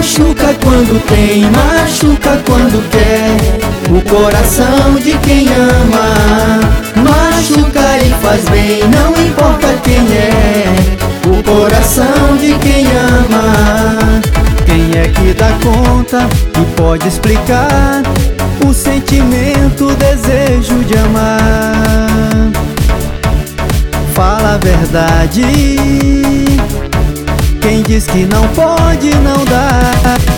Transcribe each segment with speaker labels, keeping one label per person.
Speaker 1: Machuca quando tem, machuca quando quer o coração de quem ama. Machuca e faz bem, não importa quem é, o coração de quem ama.
Speaker 2: Quem é que dá conta e pode explicar o sentimento, o desejo de amar? Fala a verdade. Quem diz que não pode, não dá.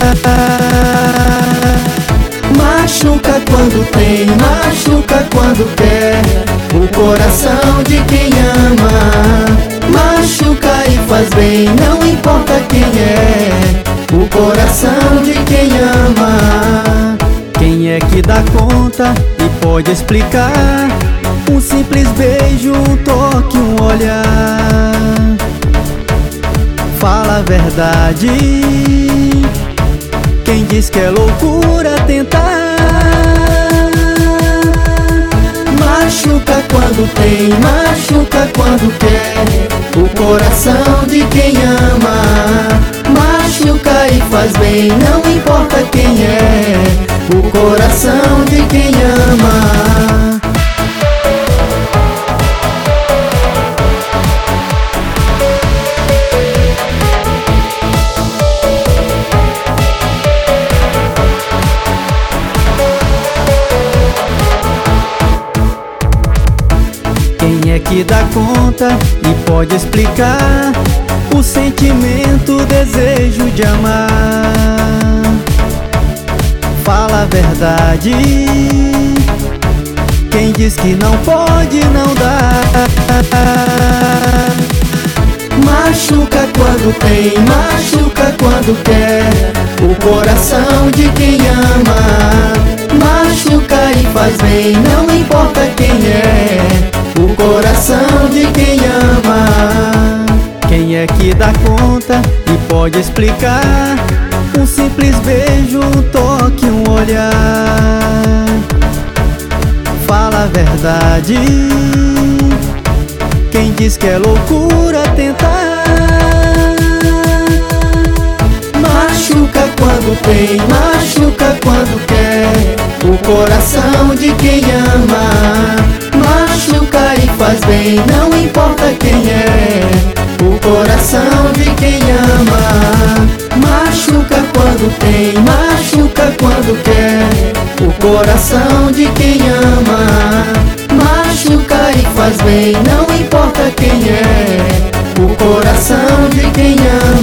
Speaker 1: Machuca quando tem, machuca quando quer o coração de quem ama. Machuca e faz bem, não importa quem é, o coração de quem ama.
Speaker 2: Quem é que dá conta e pode explicar um simples beijo, um toque, um olhar? Fala a verdade. Quem diz que é loucura tentar?
Speaker 1: Machuca quando tem, machuca quando quer o coração de quem ama. Machuca e faz bem, não importa quem é, o coração de quem ama.
Speaker 2: Quem é que dá conta e pode explicar o sentimento, o desejo de amar? Fala a verdade. Quem diz que não pode, não dá.
Speaker 1: Machuca quando tem, machuca quando quer o coração de quem ama. Machuca e faz bem, não importa quem é, o coração de quem ama.
Speaker 2: Quem é que dá conta e pode explicar um simples beijo, um toque, um olhar? Fala a verdade. Quem diz que é loucura tentar?
Speaker 1: Machuca quando tem, machuca quando quer o coração de quem ama. Machuca e faz bem, não importa quem é, o coração de quem ama. Machuca quando tem, machuca quando quer o coração de quem ama. Machuca e faz bem, não importa quem é, o coração de quem ama.